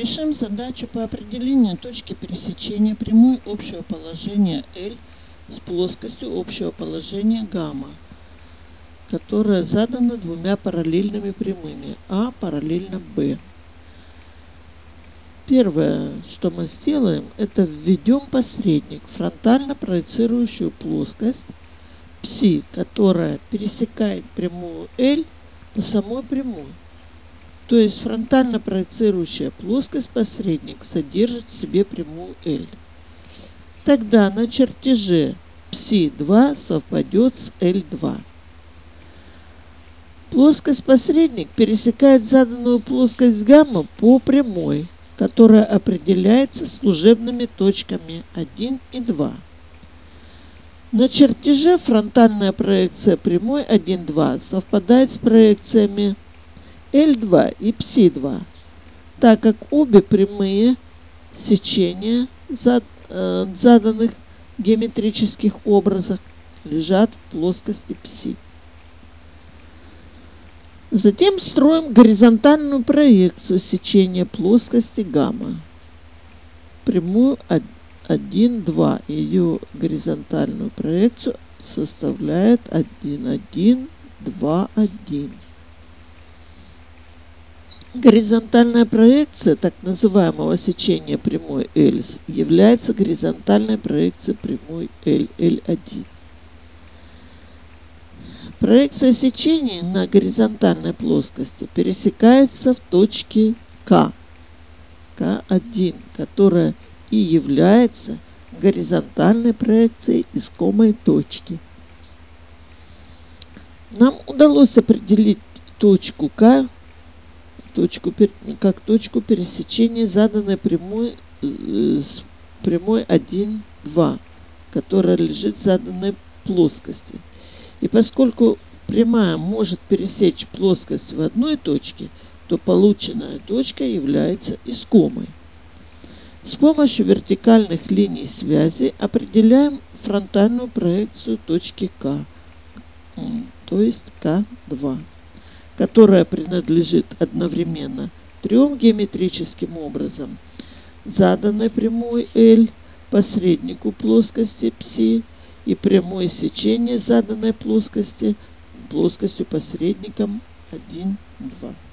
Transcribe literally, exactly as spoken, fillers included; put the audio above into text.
Решим задачу по определению точки пересечения прямой общего положения L с плоскостью общего положения гамма, которая задана двумя параллельными прямыми А параллельно Б. Первое, что мы сделаем, это введем посредник, фронтально проецирующую плоскость пси, которая пересекает прямую L по самой прямой. То есть фронтально проецирующая плоскость посредник содержит в себе прямую L. Тогда на чертеже пси два совпадет с L два. Плоскость посредник пересекает заданную плоскость гамма по прямой, которая определяется служебными точками один и два. На чертеже фронтальная проекция прямой один, два совпадает с проекциями L два и пси два, так как обе прямые сечения зад, э, заданных геометрических образах лежат в плоскости пси. Затем строим горизонтальную проекцию сечения плоскости гамма. Прямую один, два. Ее горизонтальную проекцию составляет один, один, два, один. Горизонтальная проекция так называемого сечения прямой L является горизонтальной проекцией прямой L, L один. Проекция сечения на горизонтальной плоскости пересекается в точке К, К один, которая и является горизонтальной проекцией искомой точки. Нам удалось определить точку К точку, как точку пересечения заданной прямой с прямой один, два, которая лежит в заданной плоскости. И поскольку прямая может пересечь плоскость в одной точке, то полученная точка является искомой. С помощью вертикальных линий связи определяем фронтальную проекцию точки К, то есть К два, которая принадлежит одновременно трем геометрическим образом: заданной прямой L, посреднику плоскости пси и прямой сечения заданной плоскости плоскостью посредником один, два.